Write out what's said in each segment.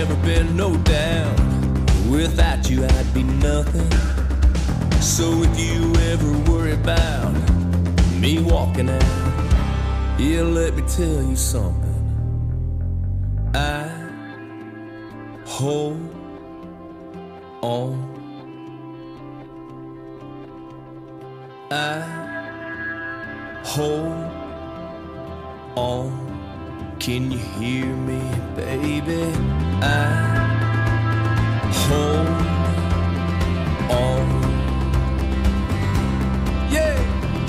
never been no doubt. Without you I'd be nothing. So if you ever worry about me walking out, yeah, let me tell you something. I hold on. I hold on. Can you hear me, baby? I hold on. Yeah.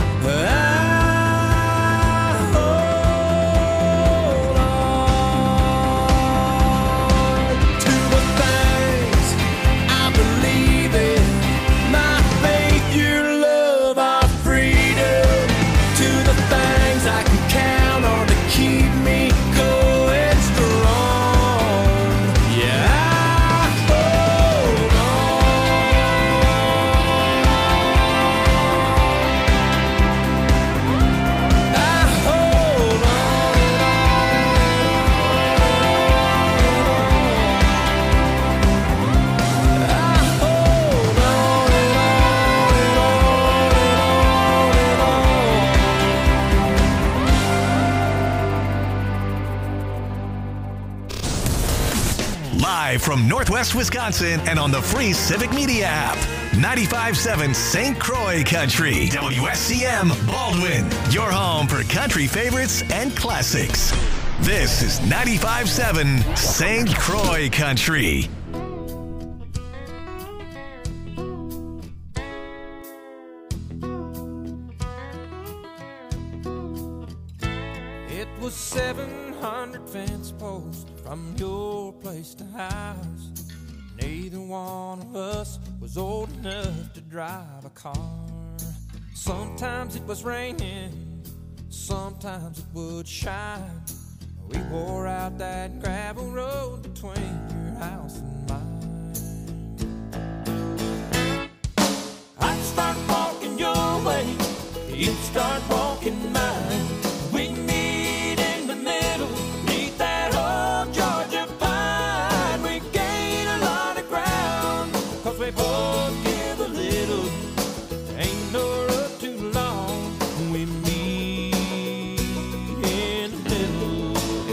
From Northwest Wisconsin and on the free Civic Media app. 95.7 St. Croix Country. WSCM Baldwin. Your home for country favorites and classics. This is 95.7 St. Croix Country. It was 700 fence posts from your place to house. Neither one of us was old enough to drive a car. Sometimes it was raining, sometimes it would shine. We wore out that gravel road between your house and mine. I'd start walking your way, you'd start walking mine. We meet in the middle, meet that old Georgia pine. We gain a lot of ground, 'cause we both give a little. Ain't no road too long, we meet in the middle.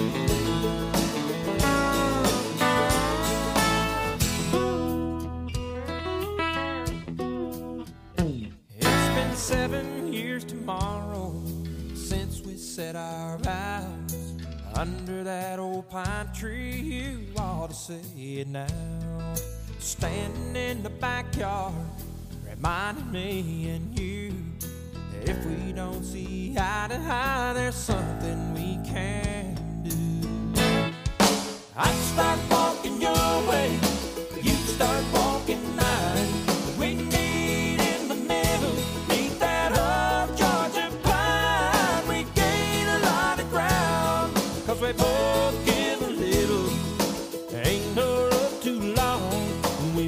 It's been 7 years tomorrow since we set our vows under that old pine tree. You ought to say it now. Standing in the backyard, reminding me and you that if we don't see eye to eye, there's something we can do. I'd start walking your way, you'd start walking mine. We meet in the middle, meet that old Georgia pine. We gain a lot of ground, 'cause we both give a little. Ain't no road too long, we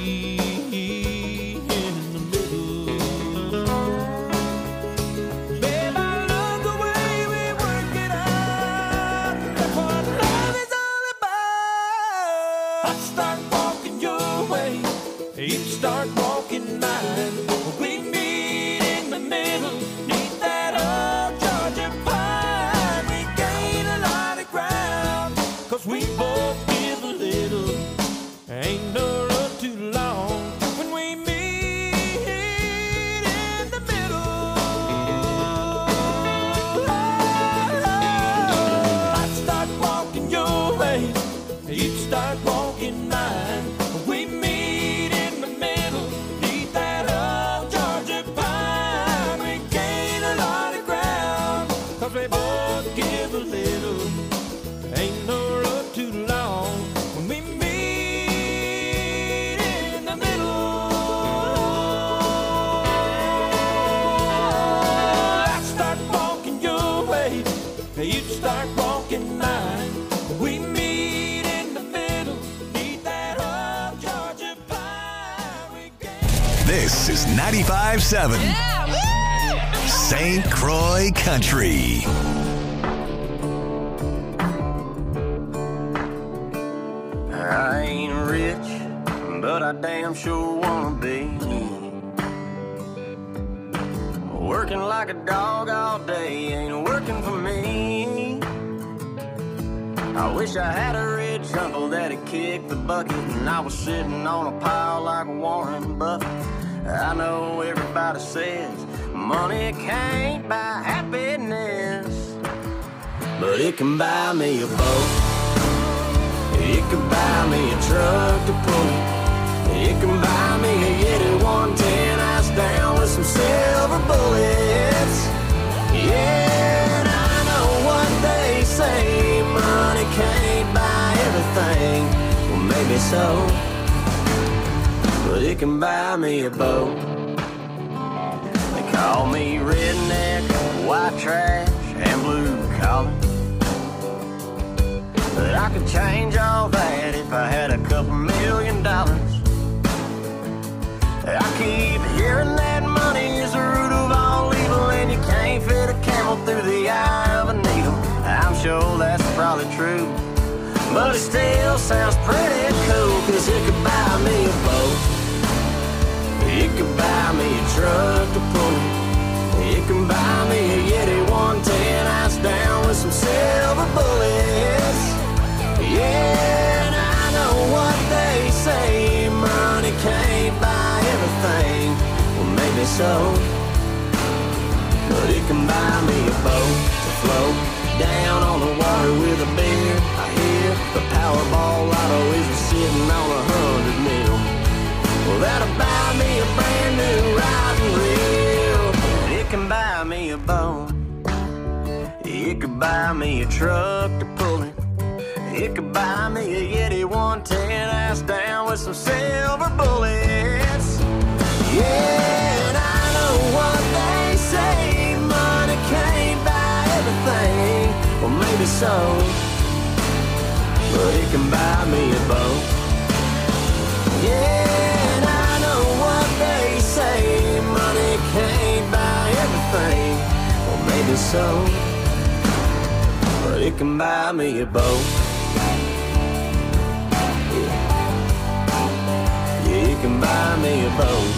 meet in the middle. Babe, I love the way we work it out. That's what love is all about. I'd start walking your way, you'd start walking mine. We meet in the middle, meet that old Georgia pine. We gain a lot of ground, 'cause we both give a little. Ain't no road too long when we meet in the middle. I'd start walking your way, you'd start walking mine. We meet in the middle, meet that old Georgia pine. We gain a lot of ground, 'cause we both give a little. Ain't no road too long when we meet in the middle. I'd start walking your way, you'd start walking mine. We meet in the middle, meet that old Georgia pine. We gain. This is 95.7 St. Croix Country. I ain't rich, but I damn sure wanna be. Working like a dog all day ain't working for me. I wish I had a rich uncle that'd kick the bucket and I was sitting on a pile like Warren Buffett. I know everybody says money can't buy happiness, but it can buy me a boat. It can buy me a truck to pull it. It can buy me a Yeti 110 ice down with some silver bullets. Yeah, and I know what they say, money can't buy everything. Well, maybe so, but it can buy me a boat. They call me redneck, white trash, and blue collar, but I could change all that if I had a couple $1 million. I keep hearing that money is the root of all evil, and you can't fit a camel through the eye of a needle. I'm sure that's probably true, but it still sounds pretty cool, 'cause it could buy me a boat. It could buy me a truck to pull it. It can buy me a Yeti 110 ice down with some silver bullets. Yeah, and I know what they say, money can't buy everything. Well, maybe so, but it can buy me a boat to float down on the water with a beer. I hear the Powerball lotto is sitting on 100 mil. Well, that'll buy me a brand new riding reel. It can buy me a boat. It could buy me a truck to pull it. It could buy me a Yeti 110 ass down with some silver bullets. Yeah, and I know what they say, money can't buy everything. Well, maybe so, but it can buy me a boat. Yeah, and I know what they say, money can't buy everything. Well, maybe so, but it can buy me a boat. You can buy me a boat.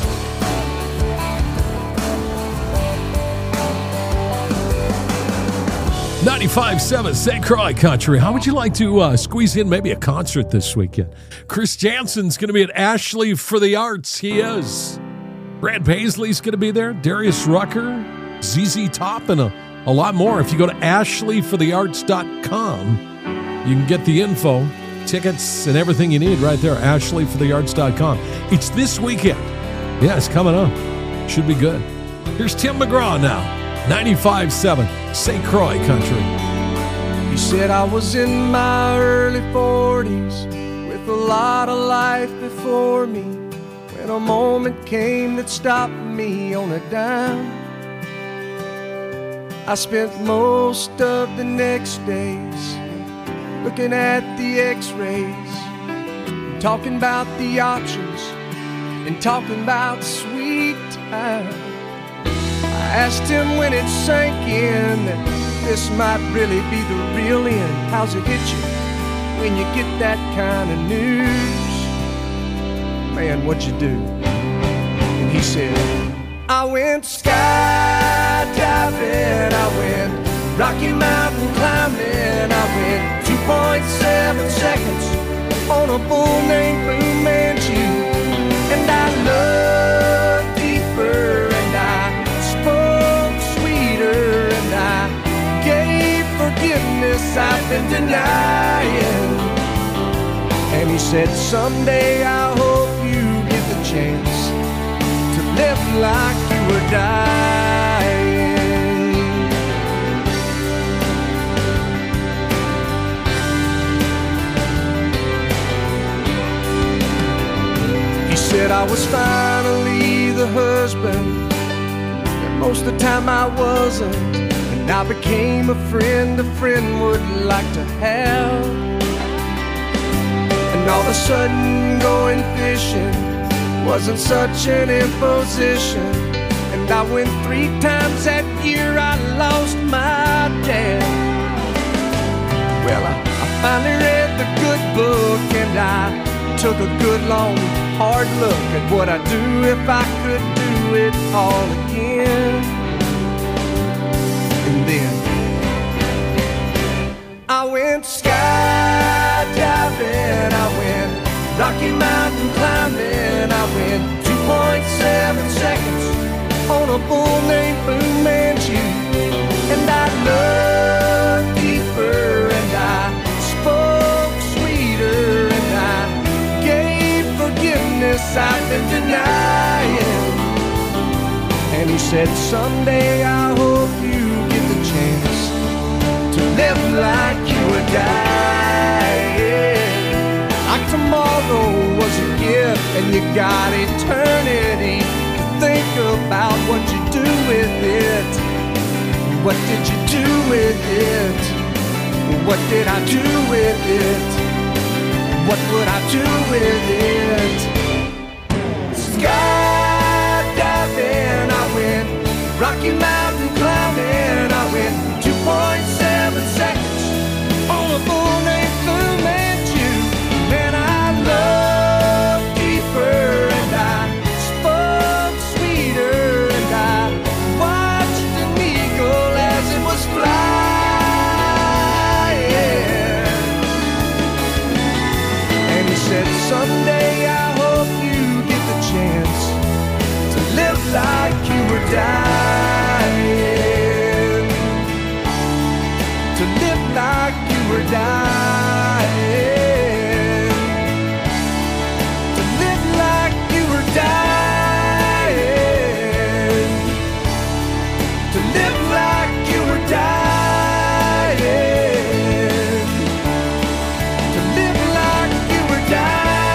95.7 St. Croix Country. How would you like to squeeze in maybe a concert this weekend? Chris Jansen's going to be at Ashley for the Arts. He is. Brad Paisley's going to be there. Darius Rucker, ZZ Top, and a lot more. If you go to ashleyforthearts.com, you can get the info, tickets, and everything you need right there. ashleyforthearts.com. It's this weekend. Yeah, it's coming up. Should be good. Here's Tim McGraw now. 95.7 St. Croix Country. He said I was in my early 40s with a lot of life before me, when a moment came that stopped me on a dime. I spent most of the next days looking at the x-rays, talking about the options and talking about sweet time. I asked him when it sank in that this might really be the real end. How's it hit you when you get that kind of news? Man, what'd you do? And he said, I went skydiving, I went Rocky Mountain climbing, I went 2.7 seconds on a bull named Fu Manchu. And I loved deeper, and I spoke sweeter, and I gave forgiveness I've been denying. And he said, someday I hope you get the chance to live like you were dying. He said I was finally the husband that most of the time I wasn't, and I became a friend would like to have. And all of a sudden going fishing wasn't such an imposition, and I went 3 times that year. I lost my dad. Well, I Finally read the good book and I took a good long hard look at what I'd do if I could do it all again. And then I went skydiving, I went Rocky Mountain climbing, I went 2.7 seconds on a bull named Fu Manchu. And I looked deeper and I spoke sweeter and I gave forgiveness I've been denying. And he said, someday I hope you get the chance to live like you were dying. Like tomorrow was a gift and you got eternity to think about what you do with it. What did you do with it? What did I do with it? What would I do with it? Skydiving, I went Rocky Mountain climbing, I went 2.7 seconds on a bull named Fu Manchu. Man, I loved deeper and I spoke sweeter and I watched an eagle as it was flying. And he said, someday I hope you get the chance to live like you were dying. To live like you were dying. To live like you were dying. To live like you were dying. To live like you were dying.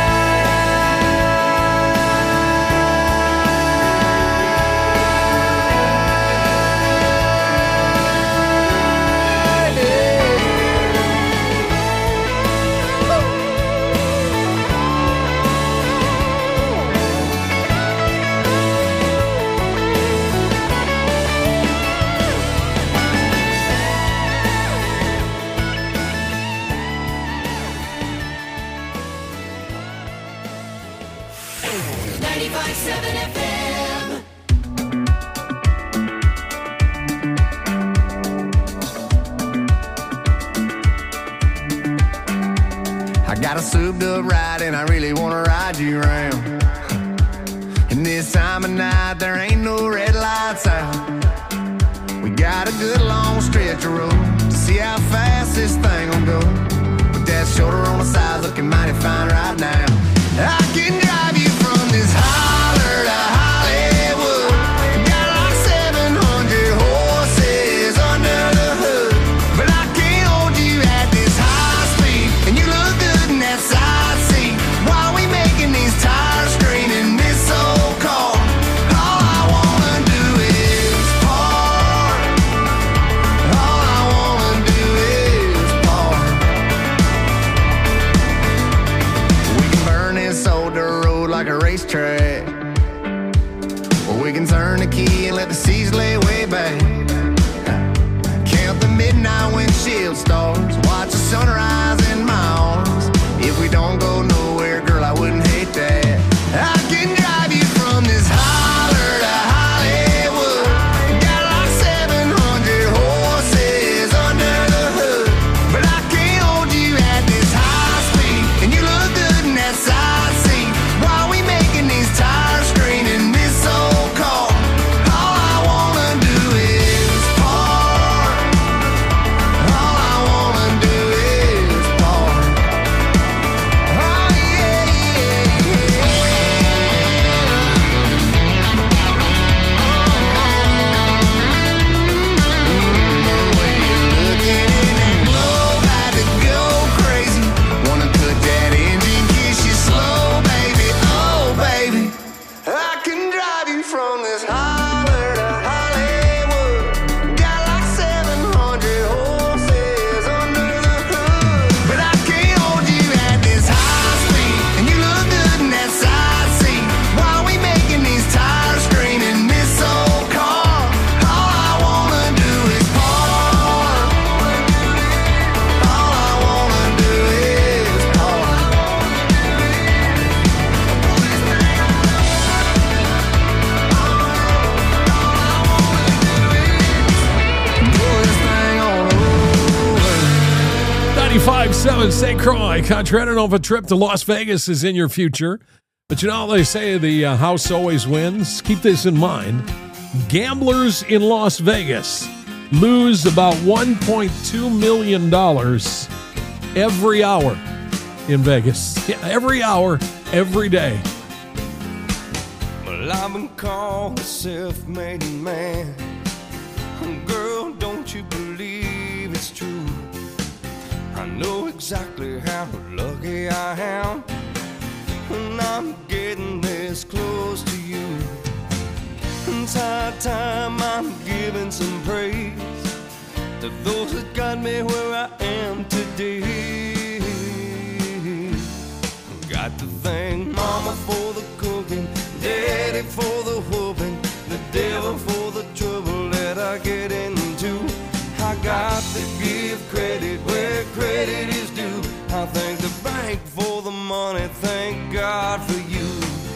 I got a souped up ride and I really wanna ride you around. And this time of night there ain't no red lights out. We got a good long stretch of road to see how fast this thing will go. With that shoulder on the side looking mighty fine right now. I can drive you from this holler to Hollywood. Got like 700 horses under the hood. But I can't hold you at this high speed. And you look good in that side seat. While we making these tires scream in this old car. All I wanna do is park. All I wanna do is park. We can burn this old dirt road like a racetrack. Or we can turn the key and let the seas lay way back. Count the midnight windshield stars. Watch the sunrise in my arms. If we don't go nowhere, girl, I wouldn't hate that. I can drive you from this holler to Hollywood. Got like 700 horses under the hood. But I can't hold you at this high speed. And you look good in that side seat. While we making these tires scream in this old car. All I wanna do is park. All I wanna do is 97.7 St. Croix Country. I don't know if a trip to Las Vegas is in your future, but you know, they say the house always wins. Keep this in mind. Gamblers in Las Vegas lose about $1.2 million every hour in Vegas. Yeah, every hour, every day. Well, I've been called a self-made man. Girl, don't you believe it's true? I know exactly how lucky I am when I'm getting this close to you. It's high time I'm giving some praise to those that got me where I am today. Got to thank Mama for the cooking, Daddy for the whooping, the devil for the trouble that I get into. I got to give credit where credit is due. I thank the bank for the money, thank God for you.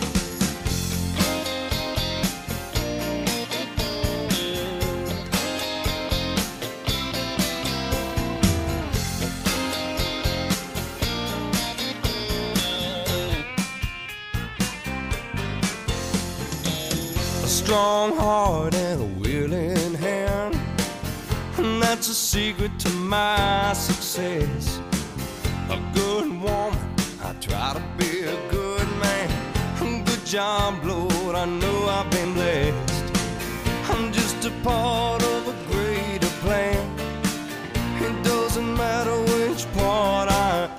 A strong heart and a willing hand, and that's a secret to my success. A good woman, I try to be a good man. Good job, Lord, I know I've been blessed. I'm just a part of a greater plan. It doesn't matter which part I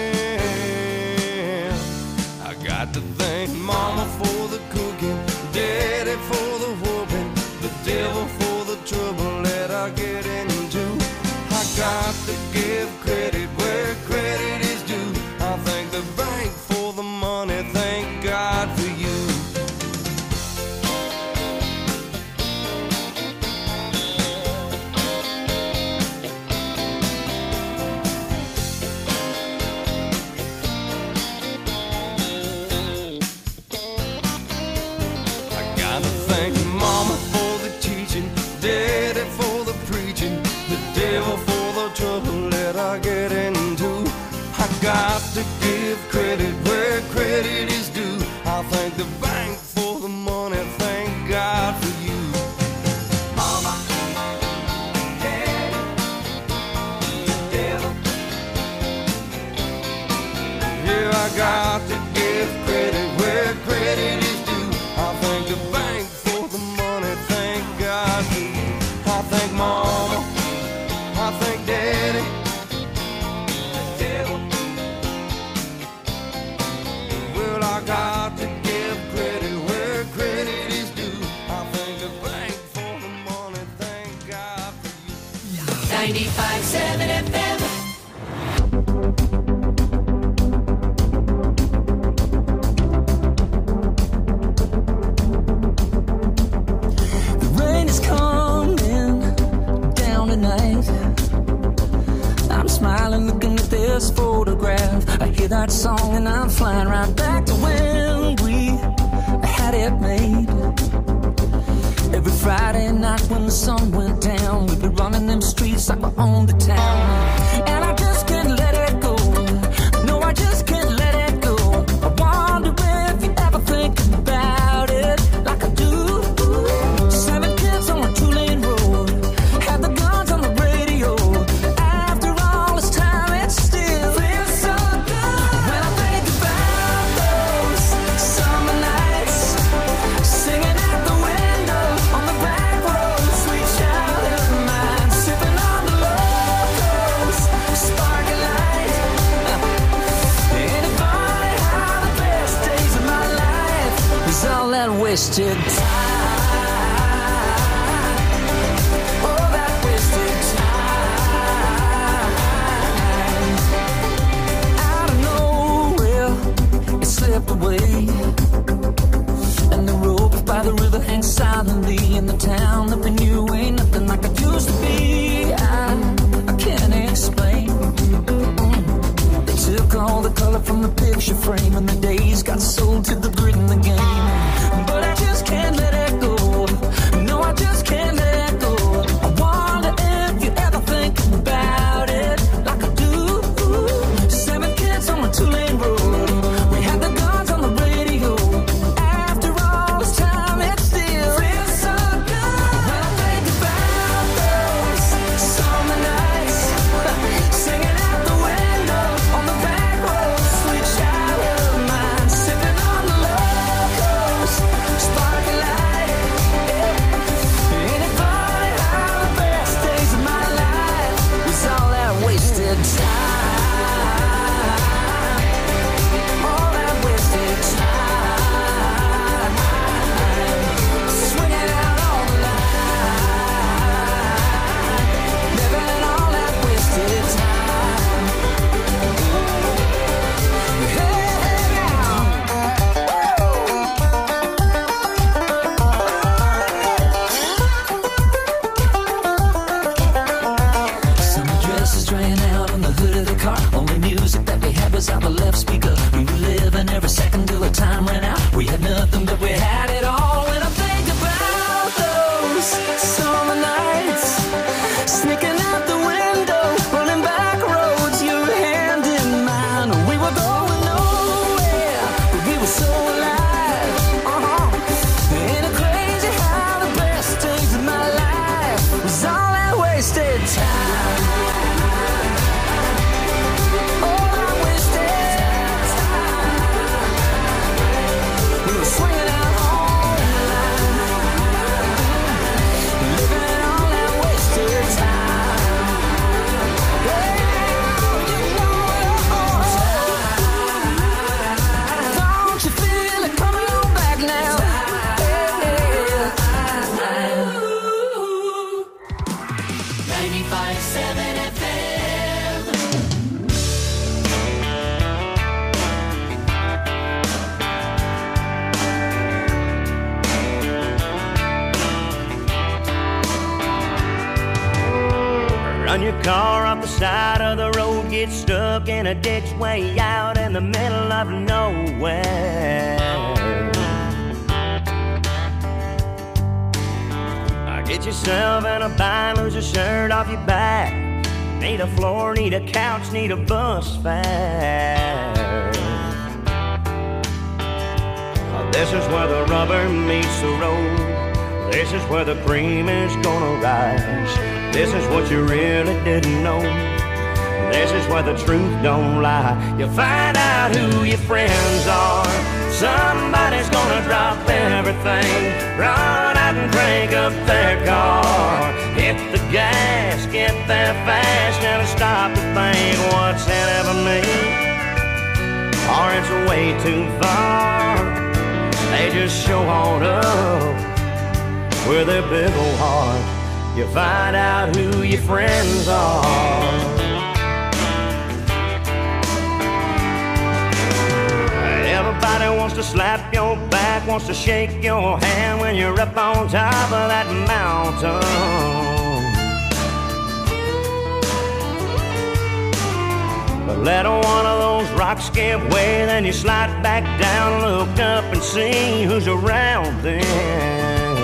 am. I got to thank Mama for the cooking, Daddy for the whooping, the devil for the trouble that I get into. I got to give credit where credit is due. I thank the bank for the money, thank God for you. I gotta thank Mama for the teaching, Daddy for the preaching, the devil for the trouble that I get into. I got to give credit where credit is due. I thank the bank for the money, thank God for you. Mama, Daddy, the devil. Yeah, I got to give credit where credit is due. I thank the bank for the money, thank God for you. I thank Mama, I thank Daddy, the devil. Well, I got to give credit where credit is due. I thank the bank for the money, thank God for you. 95.7 FM. The rain is coming down tonight. I'm smiling looking at this photograph. I hear that song and I'm flying right back to when we had it made. Every Friday night when the sun went down, we'd be running them streets like we owned the town. And I just can't let it go. No, I just can't let it go. I wonder if you ever think about it like I do. 7 kids on a 2-lane road, had the guns on the radio. After all this time, it still feels so good. When I think about those summer nights, singing out the window on the back road, sweet childhood mine, sipping on the locals, sparking light. Ain't it funny how the best days of my life is all that wasted time? Oh, that wasted time. Out of nowhere, it slipped away, and the rope by the river hangs silently in the town that we knew ain't nothing like it used to be. I can't explain. They took all the color from the picture frame, and the days got sold to the grid in the game. But I just can't let it go. No, I just can't let it go. I wonder if you ever think about it like I do. speak up. We were living every second till the time ran out. We had nothing, but we had it all. When I think about those summer nights, sneaking out the window, running back roads, your hand in mine. We were going nowhere, but we were so alive. Ain't it crazy how the best days of my life was all that wasted time? All that wasted time. We were swinging out all night, living all that wasted time. Don't you feel it coming on back now? 95.7 FM. Run your car off the side of the road, get stuck in a ditch way out in the middle of nowhere. Get yourself in a bind, lose your shirt off your back. Need a floor, need a couch, need a bus fare. This is where the rubber meets the road. This is where the cream is gonna rise. This is what you really didn't know. This is where the truth don't lie. You find out who your friends are. Somebody's gonna drop everything, run out and crank up their car. Hit the gas, get there fast, never stop to think what's in it for me, or it's way too far. They just show on up with their big old heart. You find out who your friends are. Everybody wants to slap your back, wants to shake your hand when you're up on top of that mountain. But let one of those rocks give way, then you slide back down, look up and see who's around then.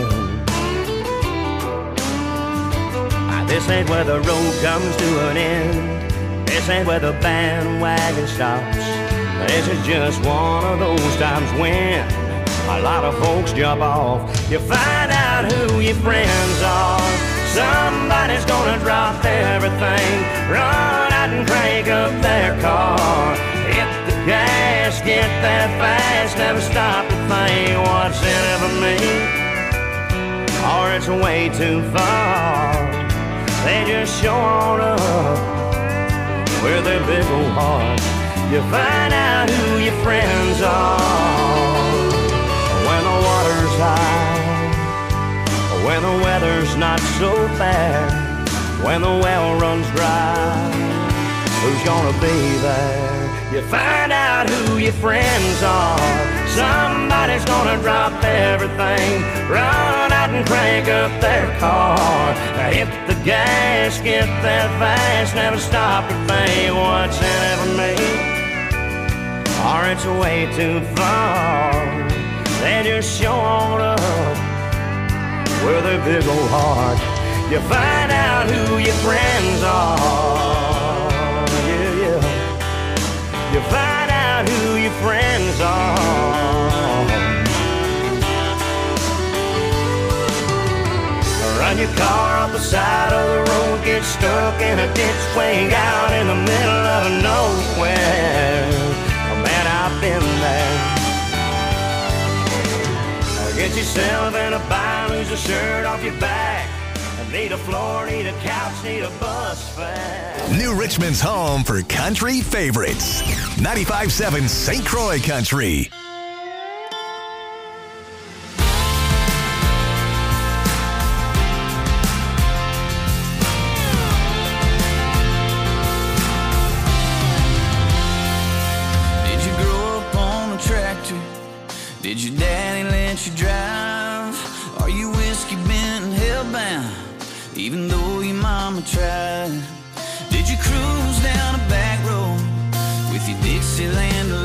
This ain't where the road comes to an end. This ain't where the bandwagon stops. This is just one of those times when a lot of folks jump off. You find out who your friends are. Somebody's gonna drop everything, run out and crank up their car. Hit the gas, get there fast, never stop to think what's in it for me, or it's way too far. They just show on up with their big old heart. You find out who your friends are when the water's high, when the weather's not so bad, when the well runs dry. Who's gonna be there? You find out who your friends are. Somebody's gonna drop everything, run out and crank up their car. Hit the gas, get there fast, never stop to think what's in it for me, or it's way too far. They just show on up with their big old heart. You find out who your friends are. Yeah, yeah. You find out who your friends are. Run your car off the side of the road, get stuck in a ditch way out in the middle of nowhere. Man, I've been there. Get yourself in a bind, lose a shirt off your back. Need a floor, need a couch, need a bus fare. New Richmond's home for country favorites. 95.7 St. Croix Country. Did you grow up on a tractor? Did your daddy let you drive? Are you whiskey bent and hellbound, even though your mama tried? Did you cruise down a back road with your Dixieland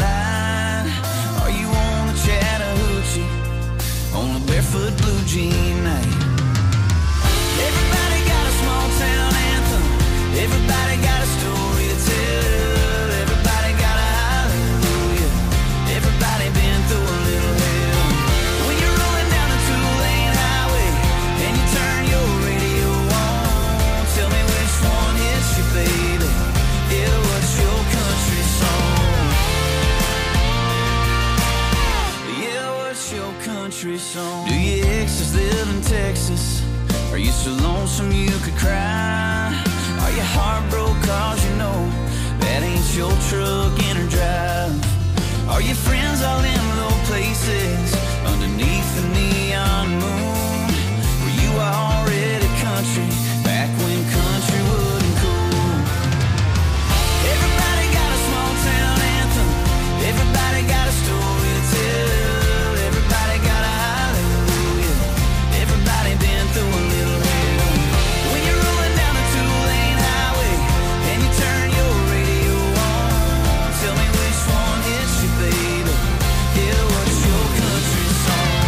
country song. Do your exes live in Texas? Are you so lonesome you could cry? Are you heartbroken cause you know that ain't your truck in her drive? Are your friends all in low places underneath the neon moon? Were you already country back when country wasn't cool? Everybody got a small town anthem. Everybody got a story to tell. Everybody got a hallelujah. Everybody been through a little hell. When you're rolling down a two-lane highway and you turn your radio on, tell me which one hits you, baby. Yeah, what's your country song?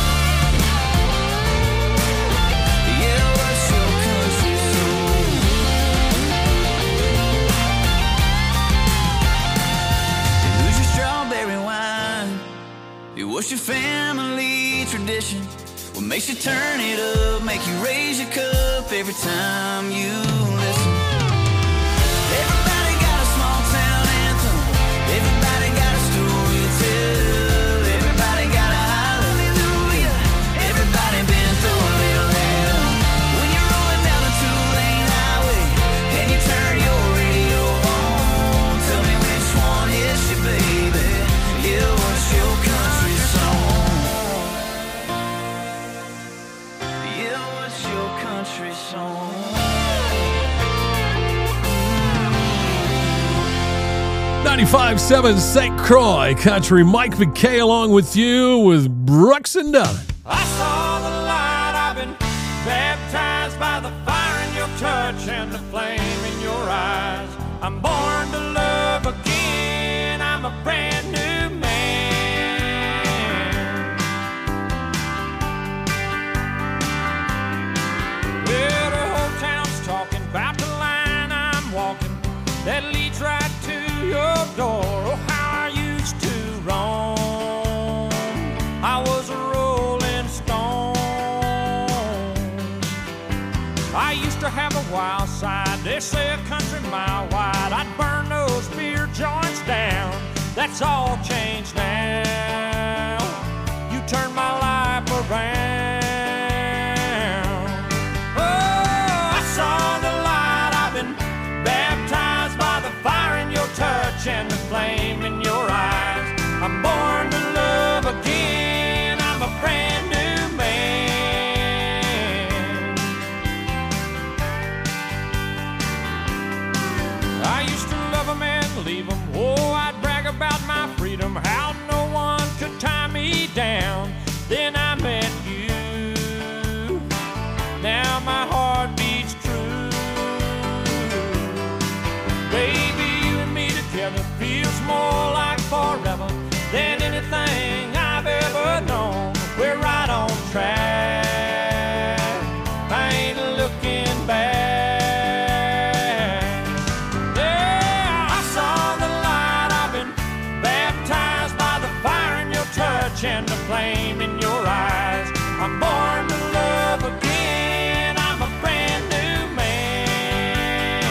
Yeah, what's your country song? Who's your strawberry wine? What's your family tradition? What makes you turn it up, make you raise your cup every time you listen? Everybody got a small town anthem. Everybody got a story to tell. Everybody got a hallelujah. Everybody been through a little hell. When you're rolling down a two-lane highway and you turn your radio on, tell me which one hits you, baby. Yeah, what's your country song? Yeah, what's your country song? 95.7 St. Croix Country. Mike McKay along with you with Brooks and Dunn. I saw the light, I've been baptized by the fire in your touch and the flame in your eyes. I'm born to love again, I'm a brand new man. Well, the whole town's talking about the line I'm walking that leads right to your door. Oh, how I used to roam. I was a rolling stone. I used to have a wild side. They say a country mile wide. I'd burn those beer joints down. That's all changed now. You turned my life around. Oh, I saw the light. I've been baptized by the fire in your touch and the flame in your eyes. I'm born to love again. I'm a brand new man. I used to love 'em and leave 'em. Oh, I'd brag about my freedom, how no one could tie me down. Then I met you. Now my heart beats true. Baby, you and me together feels more like forever than anything I've ever known. We're right on track. I ain't looking back. Yeah, I saw the light. I've been baptized by the fire in your touch and the flame in your eyes. I'm born to love again. I'm a brand new man.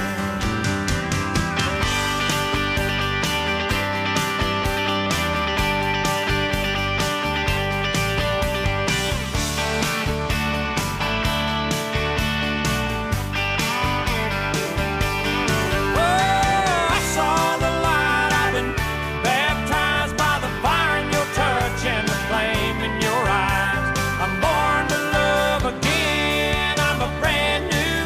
Oh, I saw the light. I've been baptized by the fire in your touch and the flame in your eyes. I'm born to love again. I'm a brand new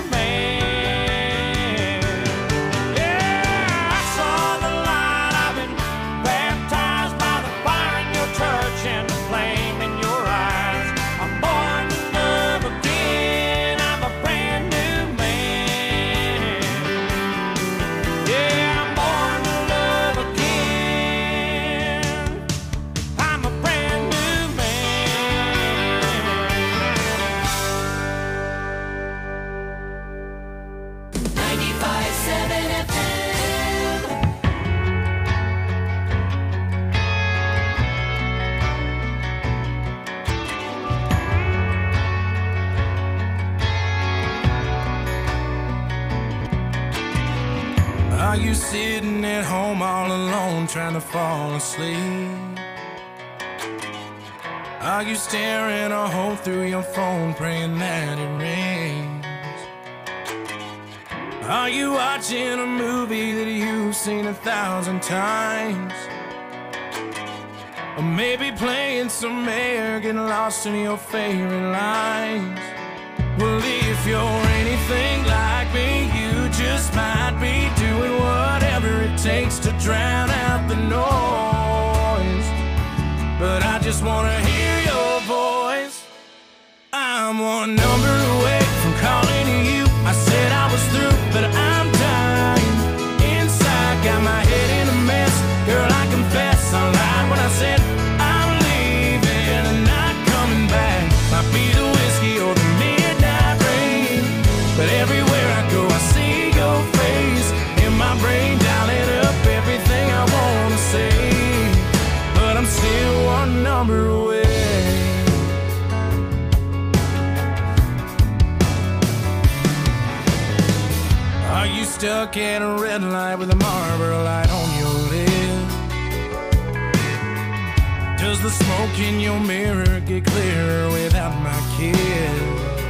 man. Yeah, I saw the light. I've been baptized by the fire in your touch and the flame in your eyes. I'm born to love again. I'm a brand new man. Yeah, I'm born to love again. I'm a brand new man. 95.7 FM. Are you sitting at home all alone trying to fall asleep? Are you staring a hole through your phone, praying that it rains? Are you watching a movie that you've seen 1,000 times? Or maybe playing some air, getting lost in your favorite lines? Well, if you're anything like me, you just might be doing whatever it takes to drown out the noise. But I just wanna hear your voice. I'm one number away from calling you. I said I was through, but I'm dying inside. Got my head in a mess. Girl, I confess I lied when I said I'm leaving and not coming back. Might be the whiskey or the midnight rain, but everywhere I go I see your face in my brain, dialing up everything I wanna say. But I'm still one number away. Are you stuck at a red light with a Marlboro light on your lip? Does the smoke in your mirror get clearer without my kiss?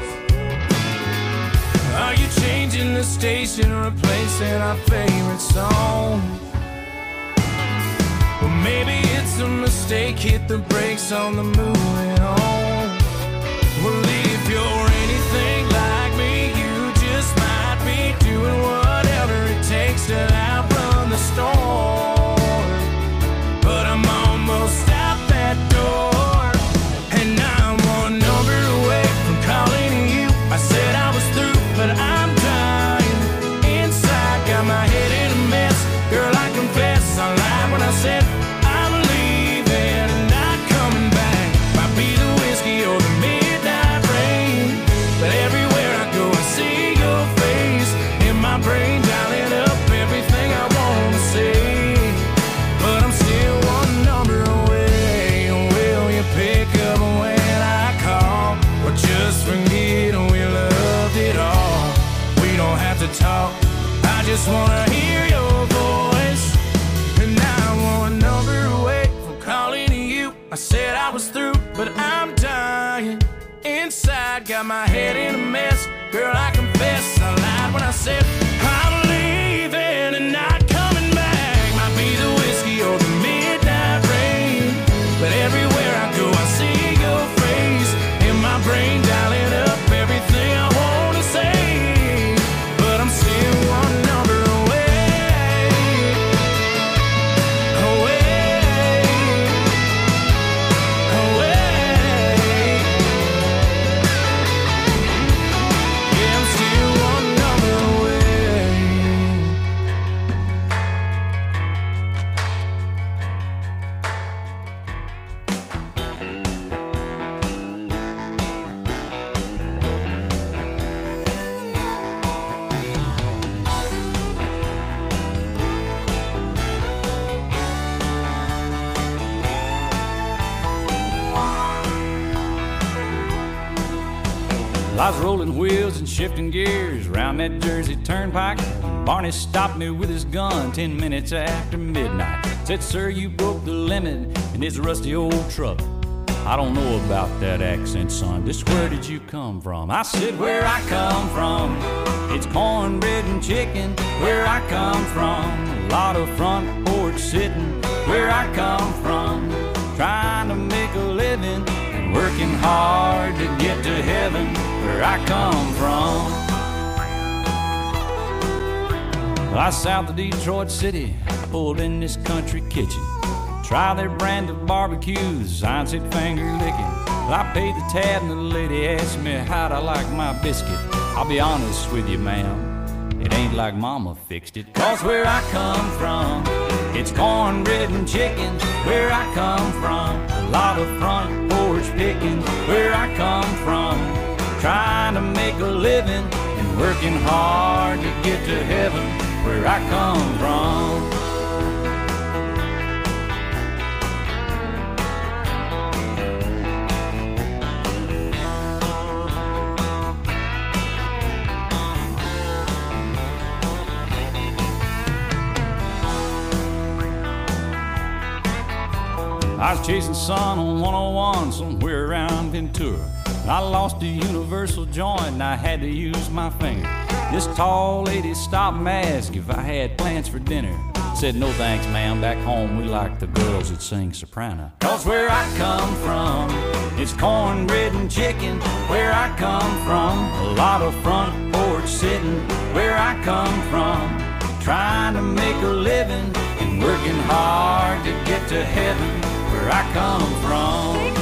Are you changing the station, replacing our favorite song? Well, maybe it's a mistake, hit the brakes on the moving on. Well, if you're anything like me, you just might be doing whatever it takes to outrun the storm. But I'm almost out that door, and I'm one number away from calling you. I said I was through, but I'm dying inside. Got my head in a mess. Girl, I confess I lied when I said I'm leaving and not coming back. Might be the whiskey or the midnight rain, but everywhere I go I see your face in my brain, dialing up everything I wanna say. But I'm still one number away. Will you pick up when I call, or just forget we loved it all? We don't have to talk, I just wanna hear your voice. And I'm one number away from calling you. I said I was through, but I'm dying inside. Got my head in a mess. Girl, I confess I lied when I said I'm leaving and not coming back. Might be the whiskey or the midnight rain, but everywhere I go I see your face in my brain, dialing up everything I wanna say. But I'm still one number away, away, away. Yeah, I'm still one number away. I was rolling wheels and shifting gears around that Jersey turnpike. Barney stopped me with his gun 10 minutes after midnight. Said, sir, you broke the limit in this rusty old truck. I don't know about that accent, son. Just where did you come from? I said, where I come from, it's cornbread and chicken. Where I come from, a lot of front porch sitting. Where I come from, trying to make a living, working hard to get to heaven. Where I come from, I south of Detroit City, pulled in this country kitchen. Try their brand of barbecues, I said finger licking. Well, I paid the tab and the lady asked me how'd I like my biscuit. I'll be honest with you, ma'am, it ain't like mama fixed it. Cause where I come from, it's cornbread and chicken. Where I come from, a lot of front porch picking. Where I come from, trying to make a living and working hard to get to heaven. Where I come from. I was chasing sun on 101 somewhere around Ventura. I lost a universal joint and I had to use my finger. This tall lady stopped and asked if I had plans for dinner. Said, no thanks, ma'am, back home we like the girls that sing soprano. Cause where I come from, it's cornbread and chicken. Where I come from, a lot of front porch sitting. Where I come from, trying to make a living and working hard to get to heaven. Where I come from.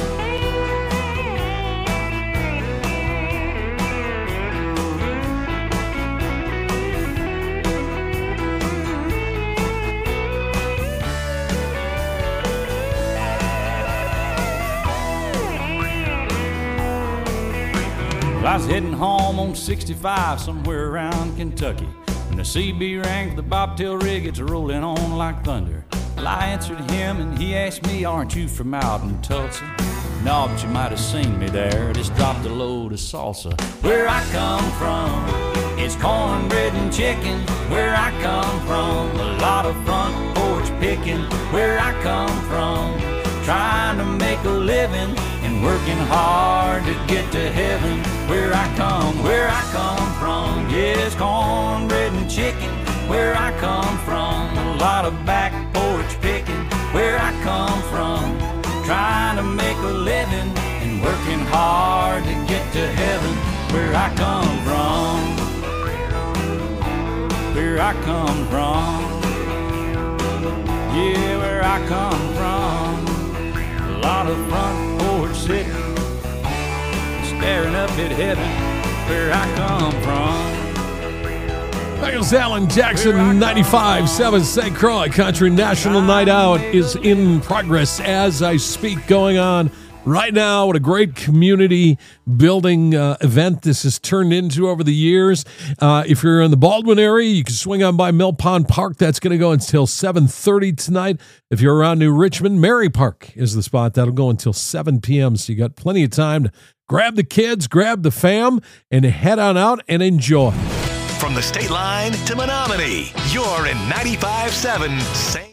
I was heading home on 65 somewhere around Kentucky when the CB rang for the bobtail rig. It's rolling on like thunder. Well, I answered him and he asked me, aren't you from out in Tulsa? No, but you might have seen me there. Just dropped a load of salsa. Where I come from, it's cornbread and chicken. Where I come from, a lot of front porch picking. Where I come from, trying to make a living and working hard to get to heaven. Where I come from, yes, cornbread and chicken. Where I come from, a lot of back porch picking. Where I come from, trying to make a living and working hard to get to heaven. Where I come from, where I come from, yeah, where I come from. A lot of front porch sitting, staring up at heaven, where I come from. There's Alan Jackson, 95.7 St. Croix Country National Night Out is in progress as I speak, going on right now. What a great community building event this has turned into over the years. If you're in the Baldwin area, you can swing on by Mill Pond Park. That's going to go until 7:30 tonight. If you're around New Richmond, Mary Park is the spot. That'll go until 7 p.m., so you got plenty of time to grab the kids, grab the fam, and head on out and enjoy. From the state line to Menominee, you're in 95.7 St.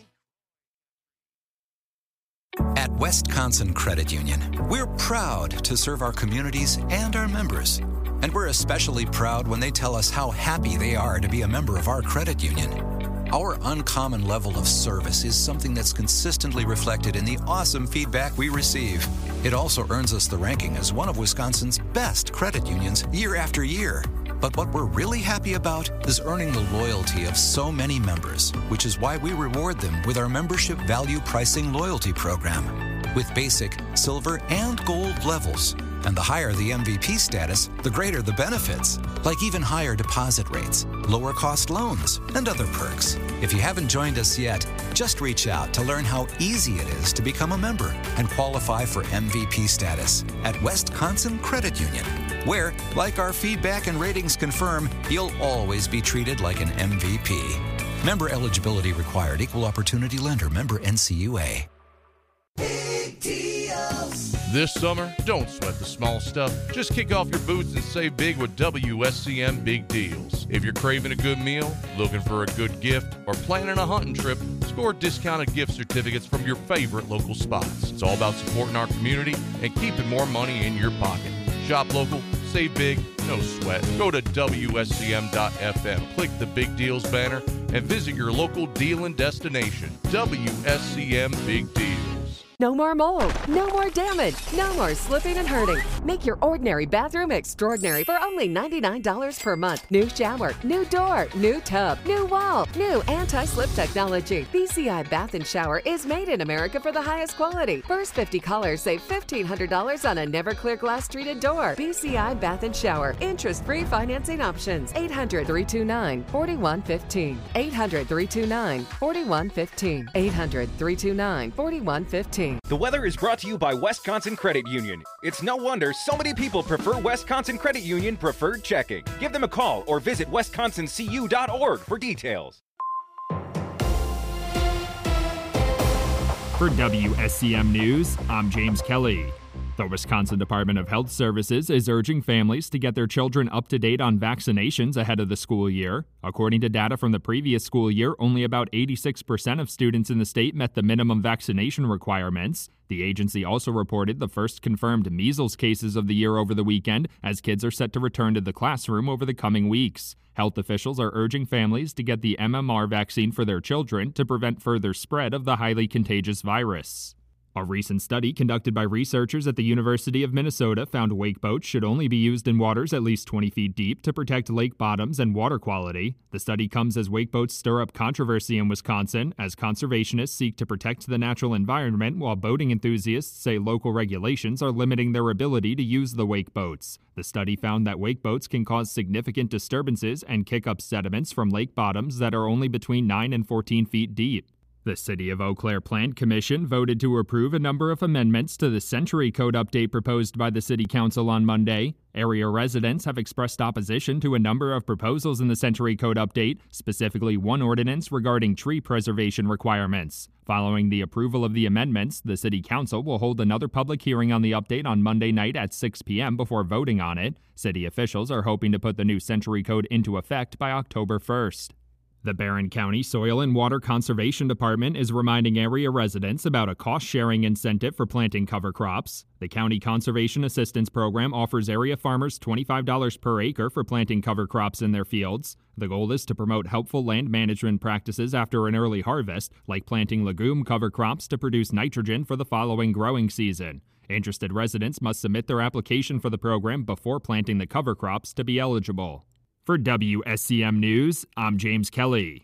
At Wisconsin Credit Union, we're proud to serve our communities and our members. And we're especially proud when they tell us how happy they are to be a member of our credit union. Our uncommon level of service is something that's consistently reflected in the awesome feedback we receive. It also earns us the ranking as one of Wisconsin's best credit unions year after year. But what we're really happy about is earning the loyalty of so many members, which is why we reward them with our membership value pricing loyalty program. With basic, silver, and gold levels. And the higher the MVP status, the greater the benefits, like even higher deposit rates, lower cost loans, and other perks. If you haven't joined us yet, just reach out to learn how easy it is to become a member and qualify for MVP status at Wisconsin Credit Union, where, like our feedback and ratings confirm, you'll always be treated like an MVP. Member eligibility required. Equal opportunity lender. Member NCUA. Big deals. This summer, don't sweat the small stuff. Just kick off your boots and save big with WSCM Big Deals. If you're craving a good meal, looking for a good gift, or planning a hunting trip, score discounted gift certificates from your favorite local spots. It's all about supporting our community and keeping more money in your pocket. Shop local, save big, no sweat. Go to WSCM.FM, click the Big Deals banner, and visit your local dealing destination. WSCM Big Deals. No more mold, no more damage, no more slipping and hurting. Make your ordinary bathroom extraordinary for only $99 per month. New shower, new door, new tub, new wall, new anti-slip technology. BCI Bath and Shower is made in America for the highest quality. First 50 callers save $1,500 on a never clear glass treated door. BCI Bath and Shower. Interest-free financing options. 800-329-4115. 800-329-4115. 800-329-4115. The weather is brought to you by Wisconsin Credit Union. It's no wonder so many people prefer Wisconsin Credit Union Preferred Checking. Give them a call or visit wisconsincu.org for details. For WSCM News, I'm James Kelly. The Wisconsin Department of Health Services is urging families to get their children up to date on vaccinations ahead of the school year. According to data from the previous school year, only about 86% of students in the state met the minimum vaccination requirements. The agency also reported the first confirmed measles cases of the year over the weekend, as kids are set to return to the classroom over the coming weeks. Health officials are urging families to get the MMR vaccine for their children to prevent further spread of the highly contagious virus. A recent study conducted by researchers at the University of Minnesota found wake boats should only be used in waters at least 20 feet deep to protect lake bottoms and water quality. The study comes as wake boats stir up controversy in Wisconsin as conservationists seek to protect the natural environment while boating enthusiasts say local regulations are limiting their ability to use the wake boats. The study found that wake boats can cause significant disturbances and kick up sediments from lake bottoms that are only between 9 and 14 feet deep. The City of Eau Claire Plant Commission voted to approve a number of amendments to the Century Code update proposed by the City Council on Monday. Area residents have expressed opposition to a number of proposals in the Century Code update, specifically one ordinance regarding tree preservation requirements. Following the approval of the amendments, the City Council will hold another public hearing on the update on Monday night at 6 p.m. before voting on it. City officials are hoping to put the new Century Code into effect by October 1st. The Barron County Soil and Water Conservation Department is reminding area residents about a cost-sharing incentive for planting cover crops. The County Conservation Assistance Program offers area farmers $25 per acre for planting cover crops in their fields. The goal is to promote helpful land management practices after an early harvest, like planting legume cover crops to produce nitrogen for the following growing season. Interested residents must submit their application for the program before planting the cover crops to be eligible. For WSCM News, I'm James Kelly.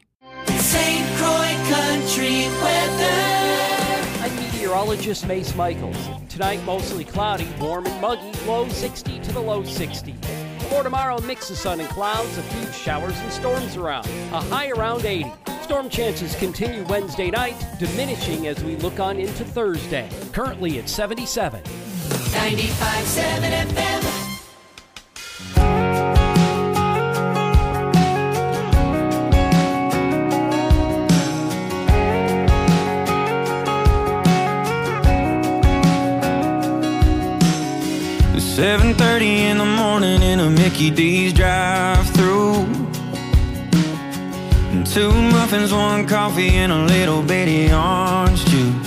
St. Croix Country weather. I'm meteorologist Mace Michaels. Tonight, mostly cloudy, warm and muggy, low 60 to the low 60s. For tomorrow, mix of sun and clouds, a few showers and storms around, a high around 80. Storm chances continue Wednesday night, diminishing as we look on into Thursday. Currently at 77. 95.7 FM. It's 7:30 in the morning in a Mickey D's drive-thru. And 2 muffins, 1 coffee, and a little bitty orange juice.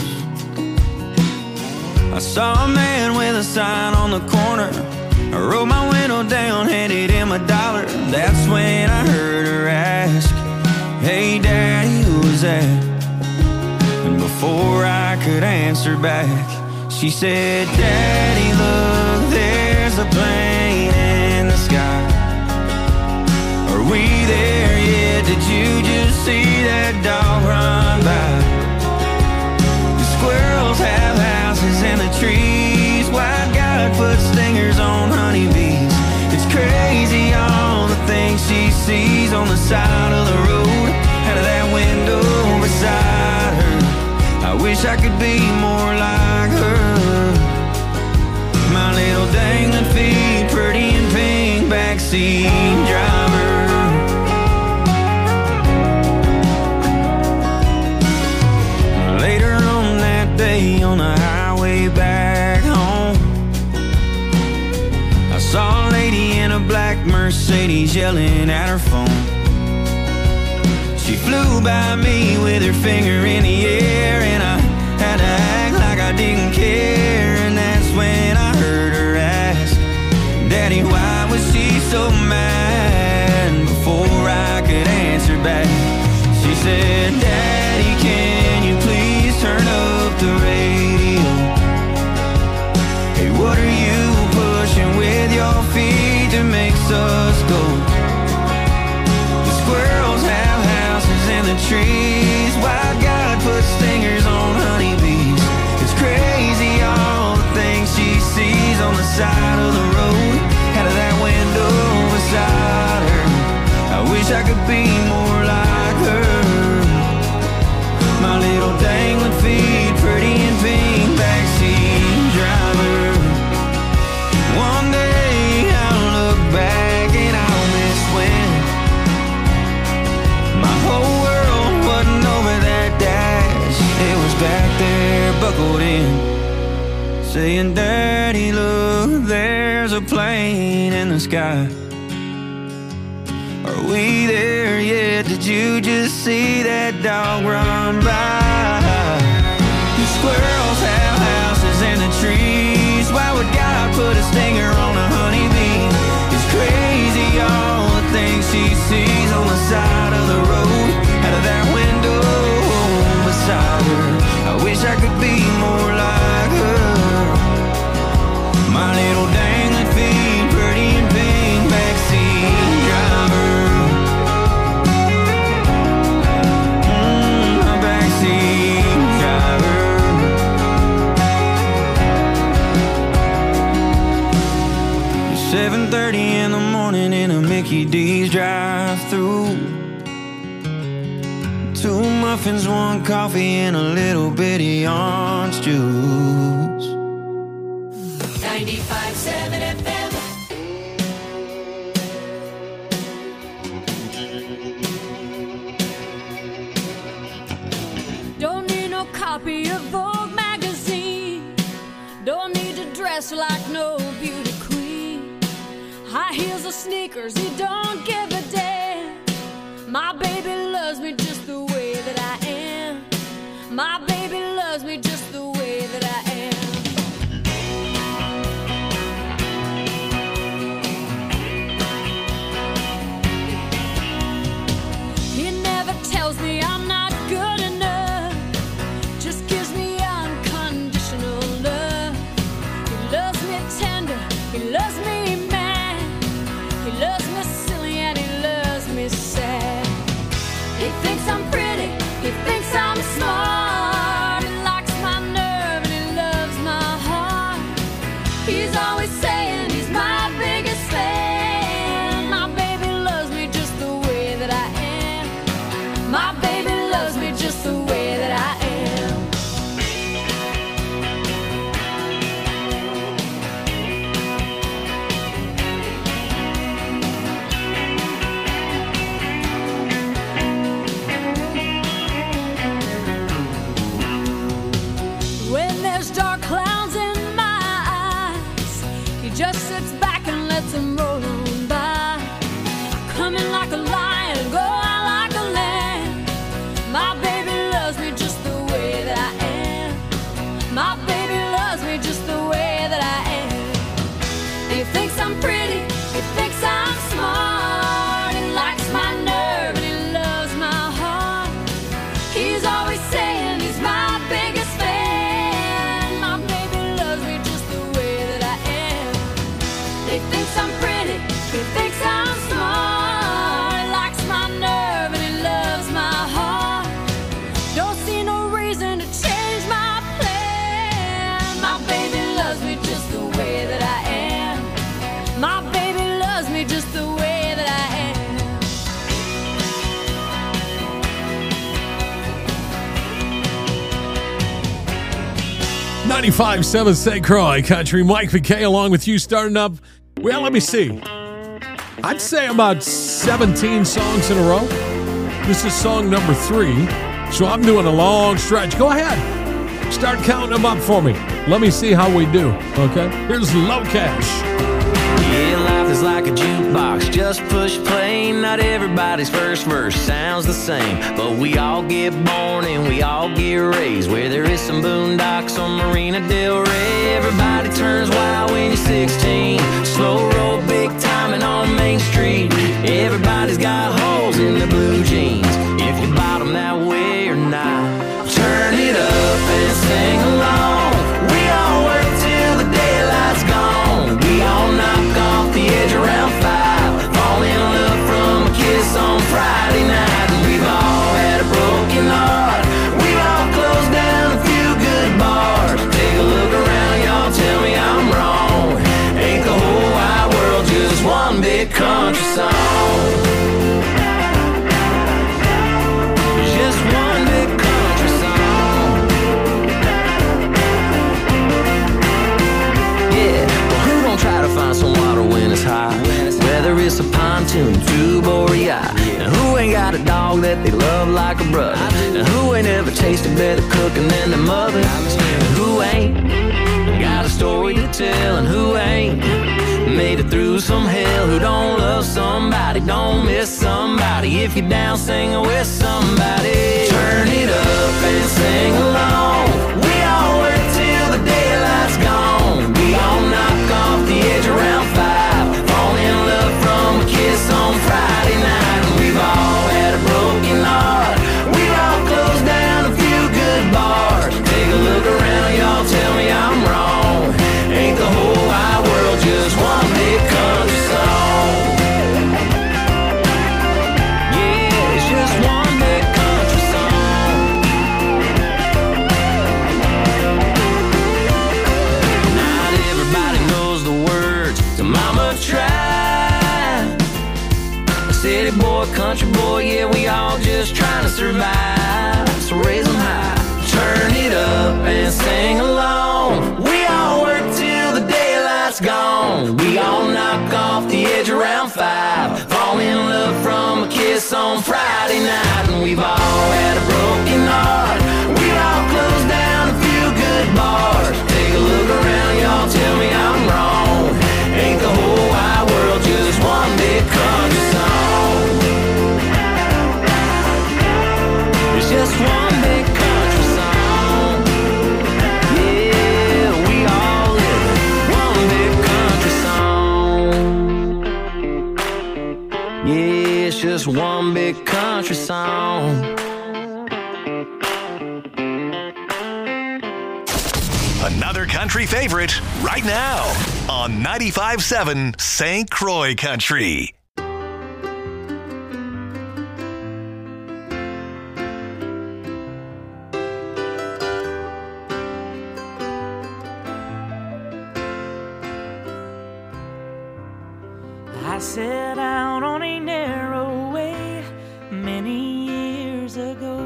I saw a man with a sign on the corner. I rolled my window down, handed him $1. That's when I heard her ask, "Hey Daddy, who was that?" And before I could answer back, she said, "Daddy, look, there's a plane in the sky. Are we there yet? Did you just see that dog run by? The squirrels have houses in the trees. Why God put stingers on honeybees? It's crazy all the things she sees on the side of the road, out of that window beside her. I wish I could be more like her. My little dangling feet, pretty and pink, backseat driver." Later on that day on the highway back home, I saw a lady in a black Mercedes yelling at her phone. She flew by me with her finger in the air, and I had to act like I didn't care. And that's when I heard her ask, "Daddy, why was she so mad?" Before I could answer back, she said, "Daddy, can you please turn up the radio? Hey, what are you pushing with your feet that makes us go? The squirrels have houses in the trees. Why God put stingers on honeybees? It's crazy all the things she sees on the side of the road, out of that window beside her. I wish I could be more like her. My little dangling feet, pretty and pink, backseat driver. One day I'll look back and I'll miss when my whole world wasn't over that dash. It was back there buckled in. saying, Daddy, look, there's a plane in the sky. Are we there yet? Did you just see that dog run by? The squirrels have houses in the trees. Why would God put a stinger on a honeybee? It's crazy all the things she sees on the side of the road, out of that window beside her. I wish I could be more like her. My little dangling feet, pretty and pink, backseat driver. My backseat driver. 7:30 in the morning in a Mickey D's drive-through. 2 muffins, 1 coffee, and a little bitty orange juice. 95.7 FM. Don't need no copy of Vogue magazine. Don't need to dress like no beauty queen. High heels or sneakers, he don't give a damn. My baby loves me just the way that I am. My baby loves me just the way that I am. He never tells me I'm not good enough, just gives me unconditional love. He loves me tender, he loves me mad, he loves me silly and he loves me sad. He thinks I'm pretty, he thinks I'm smart, he likes my nerve and he loves my heart. He's always saying he's my biggest fan. My baby loves me just the way that I am. My baby loves me just the way that I am. When there's dark clouds in my eyes, he just sits back and lets them roll on by. Coming like a lion, go out like a lamb. My baby loves me just the way that I am. My baby loves me just the way that I am. He thinks I'm pretty, he thinks I'm smart, he likes my nerve and he loves my heart. He's always saying he's my biggest fan. My baby loves me just the way that I am. He thinks I'm pretty, he thinks I'm smart, he likes my nerve and he loves my heart. Don't see no reason to change my plan. My baby loves me just the way that I am. My baby loves me just the way that I am. 95.7 St. Croix Country. Mike McKay along with you, starting up, well, let me see. I'd say about 17 songs in a row. This is song number 3, so I'm doing a long stretch. Go ahead. Start counting them up for me. Let me see how we do, okay? Here's Low Cash. Yeah, life is like a jukebox, just push play. Not everybody's first verse sounds the same, but we all get born and we all get raised where there is some boondocks on Marina Del Rey. Everybody turns wild when you're 16, slow roll big timing on Main Street. Everybody's got holes in their blue jeans, if you bottom that way or not. Turn it up and sing along. We all work till the daylight's gone. We all knock off the edge around 5, fall in love from a kiss on Friday night. And we've all had a broken heart, we've all closed down a few good bars. Take a look around, y'all, tell me I'm wrong. Ain't the whole wide world just one big country song? Just one big country song. Yeah, well, who gon' try to find some water when it's high? Whether it's a pontoon, tube, or a yacht. And who ain't got a dog that they love like a brother? And who ain't ever tasted better cooking than their mother? And who ain't got a lose some hell, who don't love somebody, don't miss somebody. If you're down singing with somebody, turn it up and sing along. We all work till the daylight's gone. We all knock off the edge around 5, fall in love from a kiss on Friday night. And we've all had a broken heart, we've all closed down a few good bars. Take a look around, y'all, tell me I'm wrong. Ain't the whole wide world just one big country song? Yeah, it's just one big country song. Not everybody knows the words to Mama Tried. A city boy, country boy, yeah, we all just trying to survive. So raise them high, turn it up and sing along. We all work till the daylight's gone. We all knock off the edge around 5, fall in love from a kiss on Friday night. And we've all had a broken heart, we've all closed down a few good bars. Take a look around, y'all, tell me I'm wrong. Ain't the whole wide world just one big country song? It's just one big country song. Yeah, we all live one big country song. Yeah, it's just one big country song. Another country favorite right now on 95.7 St. Croix Country. I set out on a narrow way many years ago,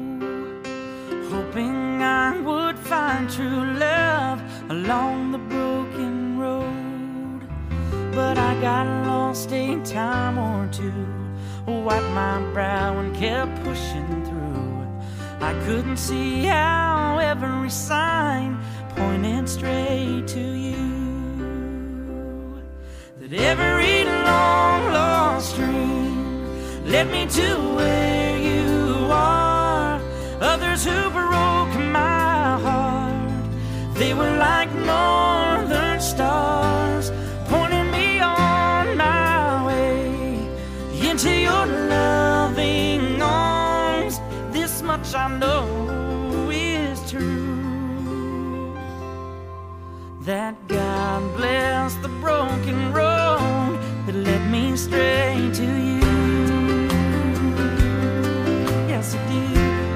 hoping I would find true love along the broken road. But I got lost a time or two, wiped my brow and kept pushing through. I couldn't see how every sign pointed straight to you. That every long lost dream led me to where you are. Others who broke my heart, they were like northern stars, pointing me on my way into your loving arms. This much I know is true, that God bless the broken road that led me straight to you. Yes, it did.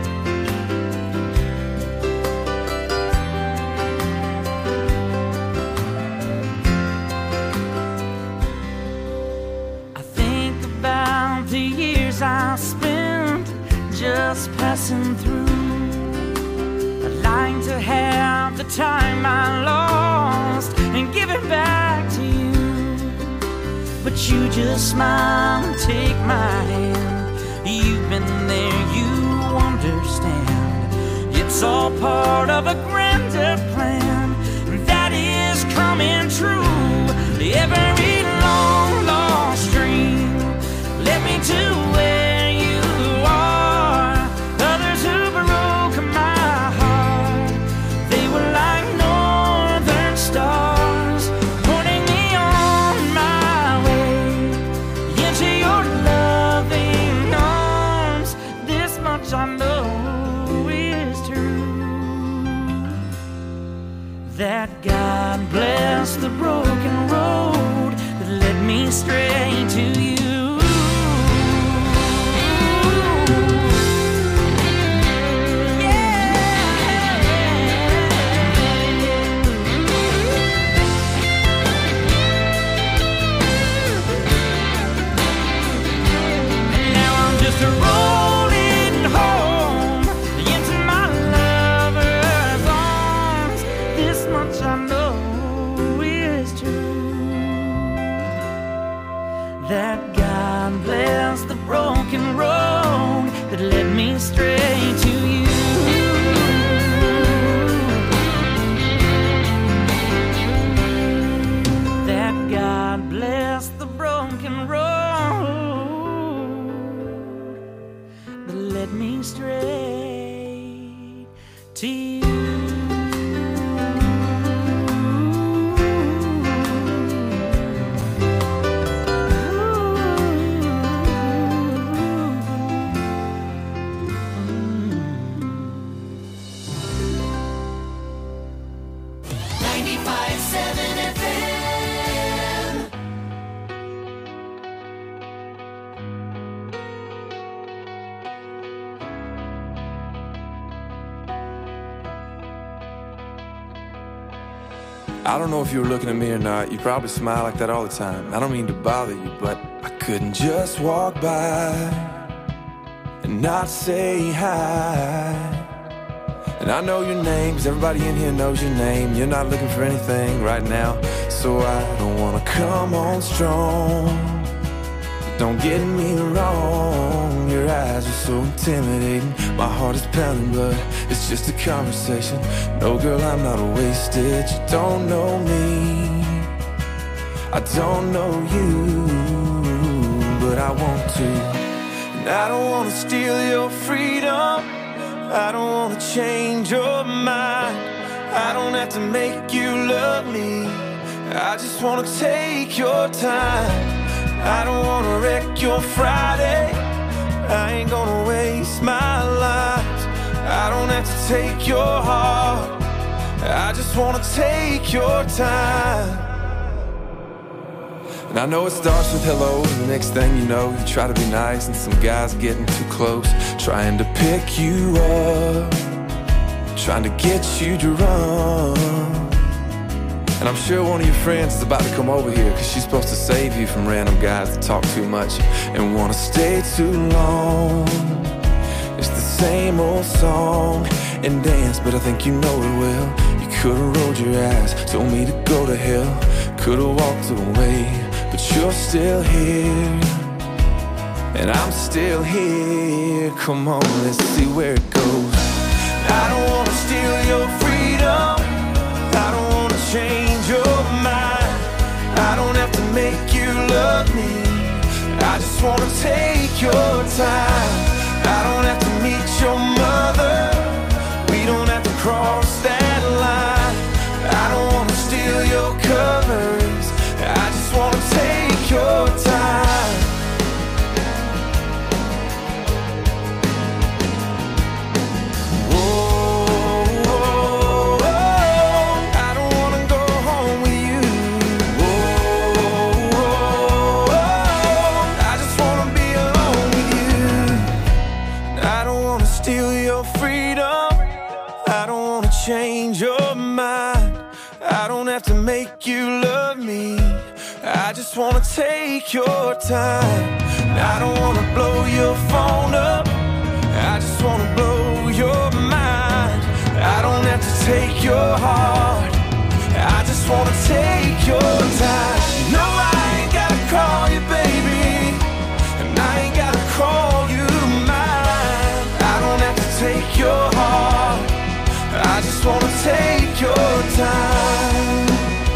I think about the years I spent just passing through. I'd like to have the time I lost and give it back to you. But you just smile and take my hand. You've been there, you understand. It's all part of a grander plan that is coming true. Every long lost dream led me to where you are. Others who broke my heart, they were like northern stars, pointing me on my way into your loving arms. This much I know is true, that God bless the broken road that led me straight to you. Rolling home into my lover's arms. This much I know is true, that God bless the broken road that led me straight to you. That God bless I don't know if you were looking at me or not. You probably smile like that all the time. I don't mean to bother you, but I couldn't just walk by and not say hi. And I know your name, 'cause everybody in here knows your name. You're not looking for anything right now, so I don't wanna come on strong. Don't get me wrong, your eyes are so intimidating. My heart is pounding, but it's just a conversation. No, girl, I'm not wasted. You don't know me, I don't know you, but I want to. And I don't want to steal your freedom, I don't want to change your mind. I don't have to make you love me, I just want to take your time. I don't wanna wreck your Friday, I ain't gonna waste my life. I don't have to take your heart, I just wanna take your time. And I know it starts with hello, and the next thing you know, you try to be nice, and some guy's getting too close, trying to pick you up, trying to get you to run. And I'm sure one of your friends is about to come over here, 'cause she's supposed to save you from random guys that talk too much and wanna stay too long. It's the same old song and dance, but I think you know it well. You could've rolled your eyes, told me to go to hell, could've walked away, but you're still here, and I'm still here. Come on, let's see where it goes. I don't wanna steal your freedom, I don't wanna change your mind. I don't have to make you love me, I just wanna take your time. I don't have to meet your mother, we don't have to cross that line. I don't wanna steal your covers, I just wanna take your time. Change your mind, I don't have to make you love me, I just wanna take your time. I don't wanna blow your phone up, I just wanna blow your mind. I don't have to take your heart, I just wanna take your time. No, I ain't gotta call you baby, and I ain't gotta call you mine. I don't have to take your heart, I just wanna take your time.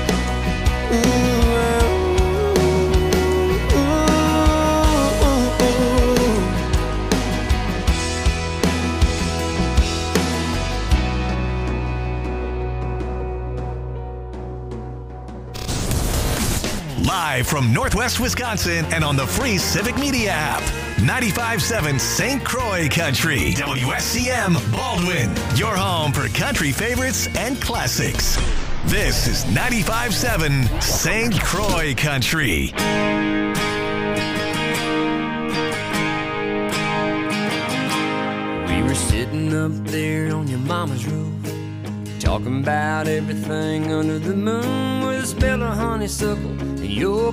Live from Northwest Wisconsin and on the free Civic Media app. 95.7 St. Croix Country. WSCM Baldwin. Your home for country favorites and classics. This is 95.7 St. Croix Country. We were sitting up there on your mama's roof, talking about everything under the moon, with a smell of honeysuckle and your